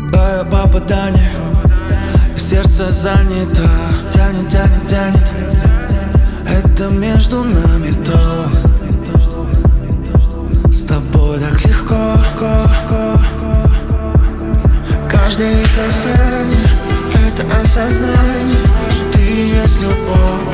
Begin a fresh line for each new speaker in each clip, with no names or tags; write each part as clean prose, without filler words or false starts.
Попадание, и сердце занято. Тянет, тянет, тянет. Это между нами то. С тобой так легко. Каждое касание — это осознание, что ты есть любовь.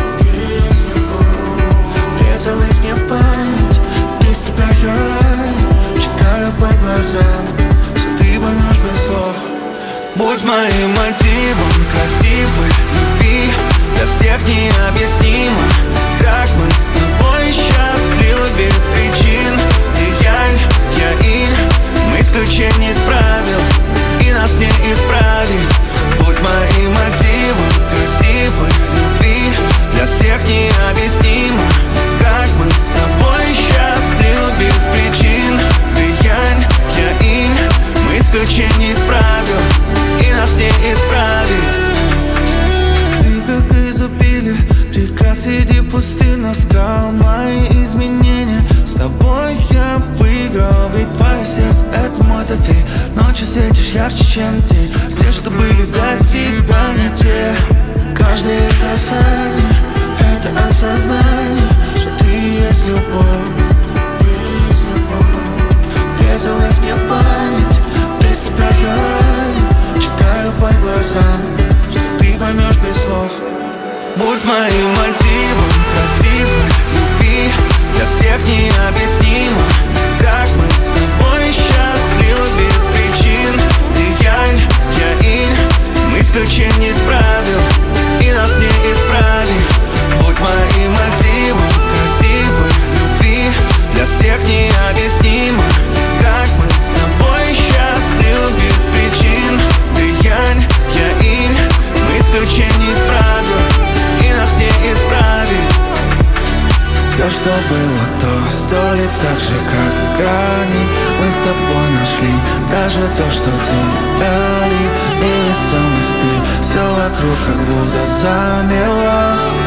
Врезалась мне в память, без тебя я ранен. Читаю по глазам, что ты поймешь без слов. Будь моим мотивом красивой любви, для всех необъяснимо, как мы с тобой счастливы без причин. Ты я инь, мы исключение из правил, и нас не исправить. Будь моим мотивом красивой любви, для всех необъяснимо, как мы с тобой счастливы без причин. Ты я инь, мы исключение из правил, и нас не исправить. Ты как изобилие, река среди пустынных скал. Мои изменения, с тобой я выиграл. Ведь твое сердце — это мой трофей. Ночью светишь ярче, чем день. Все, что были до тебя, не те. Каждое касание — это осознание, что ты есть любовь. Врезалась мне в память, без тебя я ранен. Читаю по глазам, что ты поймешь без слов. Будь моим мотивом красивой любви, для всех необъяснимо, как мы с тобой счастливы без причин. Ты я инь, мы исключение из правил, и нас не исправить. Будь моим мотивом красивой любви, для всех необъяснимо, как мы с тобой счастливы без причин. Ты я инь, мы исключение из правил, и нас не исправить. Все, что было то, 100 лет так же, как грани, мы с тобой нашли. Даже то, что теряли, невесомость ты. Все вокруг как будто замерло.